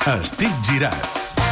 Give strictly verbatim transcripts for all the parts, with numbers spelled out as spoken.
Estic girat.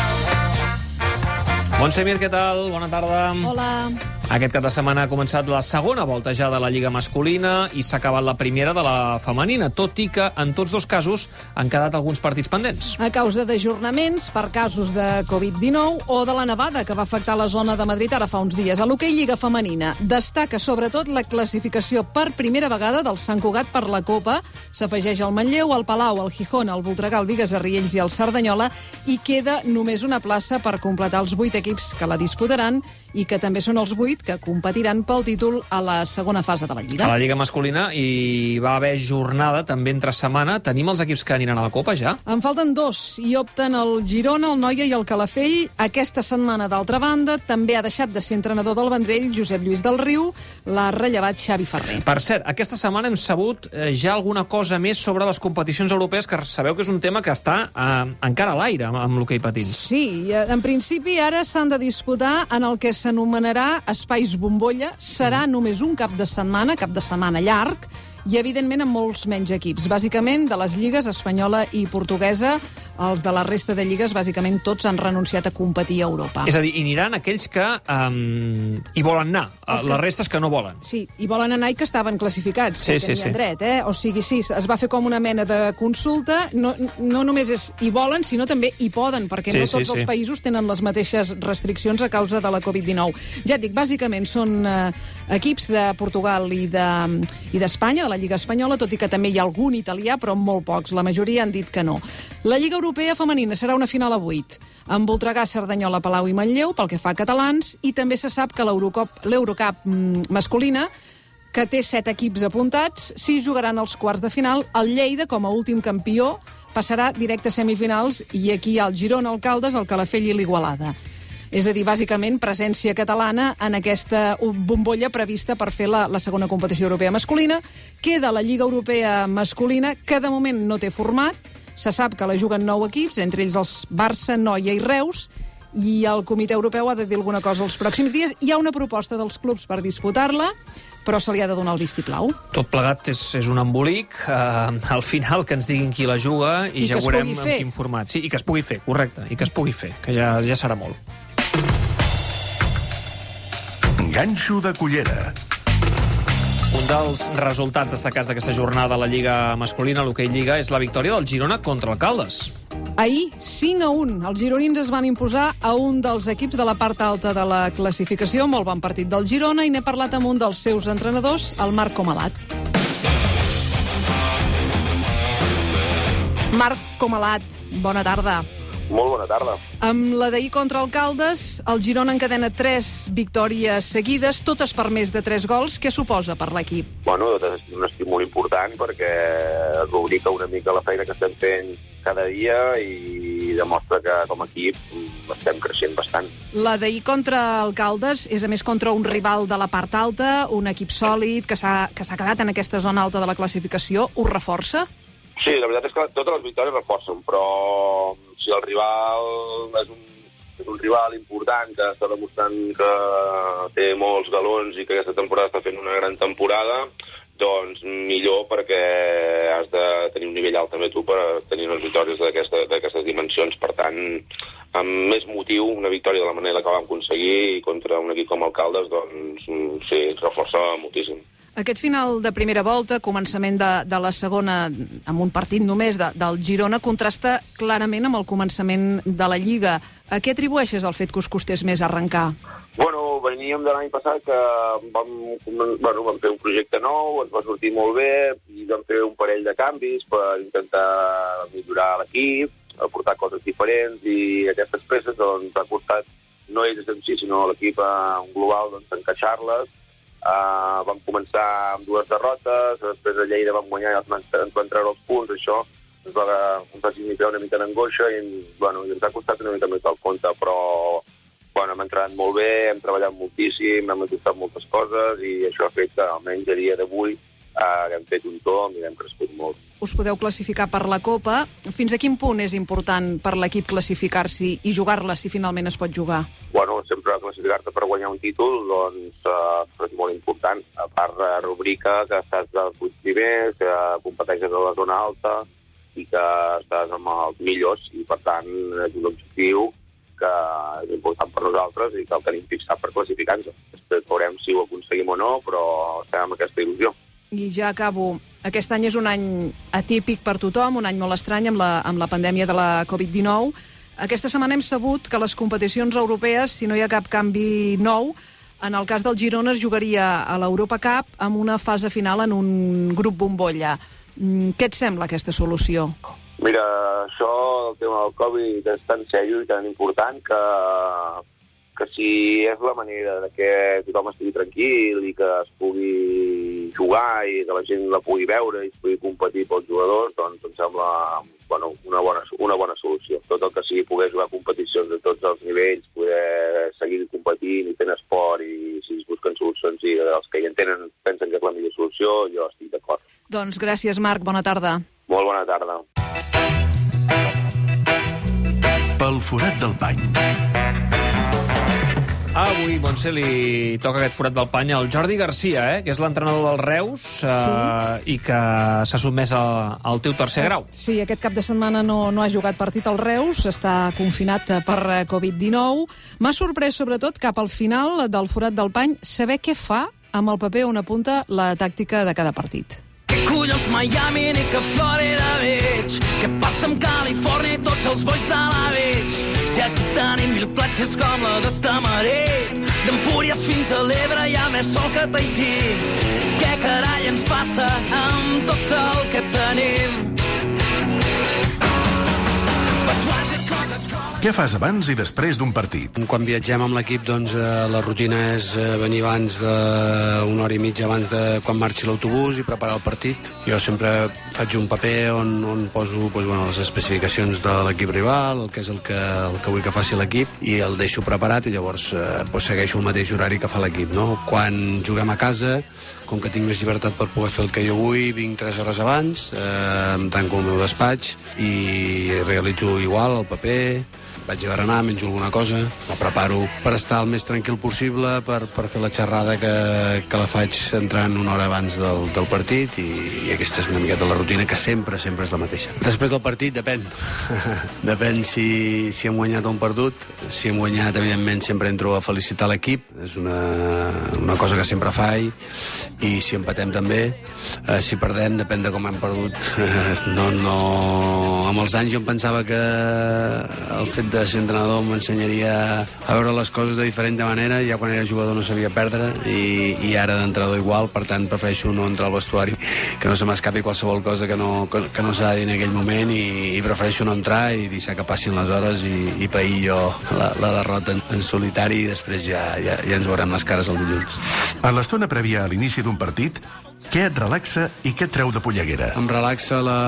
Montse Mir, què tal? Bona tarda. Hola. Aquest cap de setmana ha començat la segona volta ja de la Lliga masculina i s'ha acabat la primera de la femenina, tot i que en tots dos casos han quedat alguns partits pendents. A causa d'ajornaments per casos de covid dinou o de la nevada que va afectar la zona de Madrid ara fa uns dies. A l'hoquei Lliga femenina destaca sobretot la classificació per primera vegada del Sant Cugat per la Copa. S'afegeix el Manlleu, el Palau, el Gijón, el Voltregà, el Bigues, el Riells i el Cerdanyola, i queda només una plaça per completar els vuit equips que la disputaran i que també són els vuit que competiran pel títol a la segona fase de la Lliga. A la Lliga masculina hi va haver jornada també entre setmana. Tenim els equips que aniran a la Copa ja? En falten dos i opten el Girona, el Noia i el Calafell. Aquesta setmana, d'altra banda, també ha deixat de ser entrenador del Vendrell Josep Lluís del Riu. L'ha rellevat Xavi Ferrer. Per cert, aquesta setmana hem sabut eh, ja alguna cosa més sobre les competicions europees, que sabeu que és un tema que està eh, encara a l'aire amb, amb l'hoquei patins. Sí, en principi ara s'han de disputar en el que s'anomenarà espais bombolla. Serà només un cap de setmana, cap de setmana llarg, i evidentment amb molts menys equips. Bàsicament de les lligues espanyola i portuguesa. Els de la resta de lligues, bàsicament tots han renunciat a competir a Europa. És a dir, hi aniran aquells que um, hi volen anar, els les restes que no volen. Sí, hi volen anar i que estaven classificats, sí, que sí, tenien sí. dret, eh? O sigui, sí, es va fer com una mena de consulta. No, no només és hi volen, sinó també hi poden, perquè sí, no tots sí, els sí. països tenen les mateixes restriccions a causa de la covid dinou. Ja et dic, bàsicament són eh, equips de Portugal i d'Espanya, de, de la Lliga espanyola, tot i que també hi ha algun italià, però molt pocs. La majoria han dit que no. La Lliga europea femenina serà una final a vuit, amb Voltregà, Cerdanyola, Palau i Manlleu, pel que fa a catalans, i també se sap que l'Eurocup masculina, que té set equips apuntats, si jugaran als quarts de final. El Lleida, com a últim campió, passarà directe a semifinals, i aquí hi ha el Girona, el Caldes, el Calafell i l'Igualada. És a dir, bàsicament, presència catalana en aquesta bombolla prevista per fer la, la segona competició europea masculina. Queda la Lliga Europea masculina, que de moment no té format. Se sap que la juguen nou equips, entre ells els Barça, Noia i Reus, i el Comitè Europeu ha de dir alguna cosa els pròxims dies. Hi ha una proposta dels clubs per disputar-la, però se li ha de donar el vistiplau. Tot plegat és, és un embolic. Uh, al final que ens diguin qui la juga i, I ja veurem en fer. quin format. Sí, i que es pugui fer, correcte, i que es pugui fer, que ja, ja serà molt. Ganxo de cullera. Un dels resultats destacats d'aquesta jornada a la Lliga masculina, l'hoquei Lliga, és la victòria del Girona contra el Caldes. Ahir, cinc a un, els gironins es van imposar a un dels equips de la part alta de la classificació, molt bon partit del Girona, i n'he parlat amb un dels seus entrenadors, el Marc Comalat. Marc Comalat, bona tarda. Molt bona tarda. Amb la d'ahir contra el Caldes, el Girona encadena tres victòries seguides, totes per més de tres gols. Què suposa per l'equip? Bueno, és un estímul important perquè rubrica una mica la feina que estem fent cada dia i demostra que com a equip estem creixent bastant. La d'ahir contra el Caldes és a més contra un rival de la part alta, un equip sòlid que s'ha que s'ha quedat en aquesta zona alta de la classificació. Ho reforça? Sí, la veritat és que totes les victòries reforcen, però si el rival és un, és un rival important que està demostrant que té molts galons i que aquesta temporada està fent una gran temporada, doncs millor, perquè has de tenir un nivell alt també tu per tenir unes victòries d'aquesta, d'aquestes dimensions. Per tant, amb més motiu, una victòria de la manera que vam aconseguir contra un equip com el Caldes, doncs sí, reforça moltíssim. Aquest final de primera volta, començament de, de la segona, amb un partit només de, del Girona, contrasta clarament amb el començament de la Lliga. A què atribueixes el fet que us costés més arrencar? Bueno, veníem de l'any passat que vam, bueno, vam fer un projecte nou, ens va sortir molt bé, i vam fer un parell de canvis per intentar millorar l'equip, aportar coses diferents, i aquestes peces doncs, ha costat no ells en si, sinó l'equip en global, doncs, encaixar-les. Uh, vam començar amb dues derrotes, després a Lleida vam guanyar i ens van, ens van treure els punts. Això ens va, ens va significar una mica d'angoixa i, bueno, i ens ha costat una mica més del compte, però bueno, hem entrenat molt bé, hem treballat moltíssim, hem ajustat moltes coses i això ha fet que almenys a dia d'avui uh, hem fet un tom i hem crescut molt. Us podeu classificar per la Copa. Fins a quin punt és important per l'equip classificar-s'hi i jugar-la si finalment es pot jugar? Bueno, sempre classificar-te per guanyar un títol, doncs uh, és molt important. A part, uh, rubrica que estàs dels vuit primers, que competeixes a la zona alta, i que estàs amb els millors, i per tant és un objectiu que és important per nosaltres i que el tenim fixat per classificar-nos. Després veurem si ho aconseguim o no, però estem amb aquesta il·lusió. I ja acabo. Aquest any és un any atípic per tothom, un any molt estrany amb la, amb la pandèmia de la covid dinou. Aquesta setmana hem sabut que les competicions europees, si no hi ha cap canvi nou, en el cas del Girona es jugaria a l'Europa Cup amb una fase final en un grup bombolla. Què et sembla aquesta solució? Mira, això, el tema del Covid, és tan seriós i tan important que, que si és la manera de que tothom estigui tranquil i que es pugui jugar i que la gent la pugui veure i es pugui competir pels jugadors, doncs em sembla bueno, una, bona, una bona solució. Tot el que sigui poder jugar competicions de tots els nivells, poder seguir competint i fent esport, i si es busquen solucions i els que hi entenen pensen que és la millor solució, jo estic d'acord. Doncs gràcies, Marc. Bona tarda. Molt bona tarda. Pel forat del pany. Avui, Montse, li toca aquest forat del pany al Jordi Garcia, eh, que és l'entrenador del Reus, eh, sí. i que s'ha sotmès a, al teu tercer grau. Sí, aquest cap de setmana no, no ha jugat partit al Reus, està confinat per covid dinou. M'ha sorprès, sobretot, cap al final del forat del pany, saber què fa amb el paper on apunta la tàctica de cada partit. Que collons Miami ni que Florida veig, que passa amb Califòrnia i tots els bois de la veig. Si aquí tenim mil platges com la de Tamarit, d'Empúries fins a l'Ebre hi ha més sol que Tahití. Què carai ens passa amb tot el que tenim? Què fas abans i després d'un partit? Quan viatgem amb l'equip, doncs, eh, la rutina és eh, venir abans de una hora i mitja abans de quan marxi l'autobús i preparar el partit. Jo sempre faig un paper on, on poso doncs, bueno, les especificacions de l'equip rival, el que és el que, el que vull que faci l'equip, i el deixo preparat i llavors eh, doncs segueixo el mateix horari que fa l'equip, no? Quan juguem a casa, com que tinc més llibertat per poder fer el que jo vull, vinc tres hores abans, eh, em tanco el meu despatx i realitzo igual el paper, vaig a berenar, menjo alguna cosa, la preparo per estar el més tranquil possible, per, per fer la xerrada que, que la faig entrant una hora abans del, del partit, i, i aquesta és una miqueta la rutina, que sempre, sempre és la mateixa. Després del partit depèn. Depèn si, si hem guanyat o hem perdut. Si hem guanyat, evidentment, sempre entro a felicitar l'equip, és una, una cosa que sempre faig, i si empatem també. Eh, si perdem, depèn de com hem perdut. No, no... Amb els anys jo em pensava que el fet de ser entrenador m'ensenyaria a veure les coses de diferent manera. Ja quan era jugador no sabia perdre, i, i ara d'entrenador igual, per tant prefereixo no entrar al vestuari, que no se m'escapi qualsevol cosa que no, que, que no s'ha de dir en aquell moment, i, i prefereixo no entrar i deixar que passin les hores i, i pair jo la, la derrota en, en solitari, i després ja, ja, ja ens veurem les cares el dilluns. A l'estona prèvia a l'inici d'un partit, què et relaxa i què et treu de polleguera? Em relaxa la,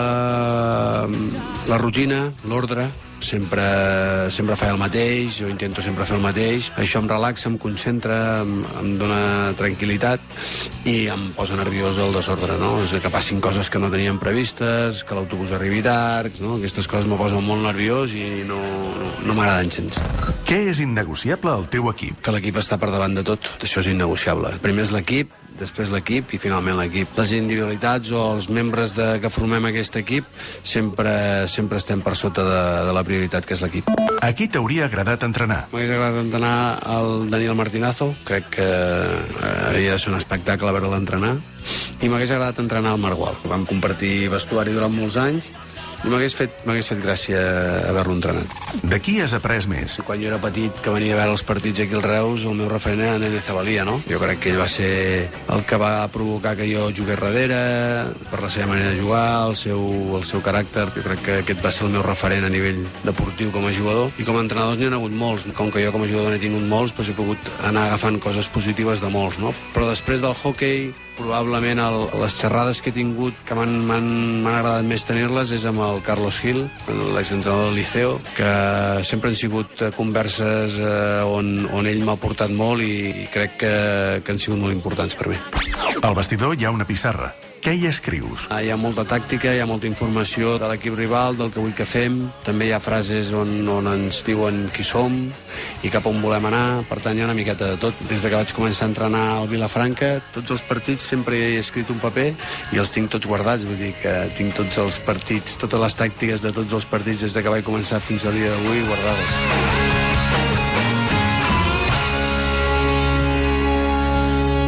la rutina, l'ordre. Sempre, sempre faig el mateix, jo intento sempre fer el mateix. Això em relaxa, em concentra, em, em dona tranquil·litat, i em posa nerviós el desordre, no? És que passin coses que no teníem previstes, que l'autobús arribi tard, no? Aquestes coses me posen molt nerviós i no, no, no m'agraden gens. Què és innegociable al teu equip? Que l'equip està per davant de tot, això és innegociable. Primer és l'equip, després l'equip i finalment l'equip. Les individualitats o els membres de, que formem aquest equip sempre, sempre estem per sota de, de la prioritat, que és l'equip. A qui t'hauria agradat entrenar? M'hauria agradat entrenar el Daniel Martinazo, crec que havia de ser un espectacle veure-lo entrenar, i m'hagués agradat entrenar el Margual. Vam compartir vestuari durant molts anys i m'hagués fet, m'hagués fet gràcia haver-lo entrenat. De qui has après més? Quan jo era petit, que venia a veure els partits aquí al Reus, el meu referent era Nene Zabalia, no? Jo crec que ell va ser el que va provocar que jo jugués darrere, per la seva manera de jugar, el seu, el seu caràcter. Jo crec que aquest va ser el meu referent a nivell deportiu com a jugador, i com a entrenadors n'hi ha hagut molts. Com que jo com a jugador n'he tingut molts, doncs he pogut anar agafant coses positives de molts, no? Però després del hockey, probablement el, les xerrades que he tingut que m'han agradat més tenir-les és amb el Carlos Gil, l'exentrenador del Liceo, que sempre han sigut converses eh, on, on ell m'ha aportat molt, i crec que, que han sigut molt importants per mi. Al vestidor hi ha una pissarra. Què hi escrius? Ah, hi ha molta tàctica, hi ha molta informació de l'equip rival, del que vull que fem. També hi ha frases on, on ens diuen qui som i cap on volem anar. Per tant, hi ha una miqueta de tot. Des de que vaig començar a entrenar al Vilafranca, tots els partits partits sempre he escrit un paper i els tinc tots guardats, vull dir que tinc tots els partits, totes les tàctiques de tots els partits des de que vaig començar fins al dia d'avui guardades.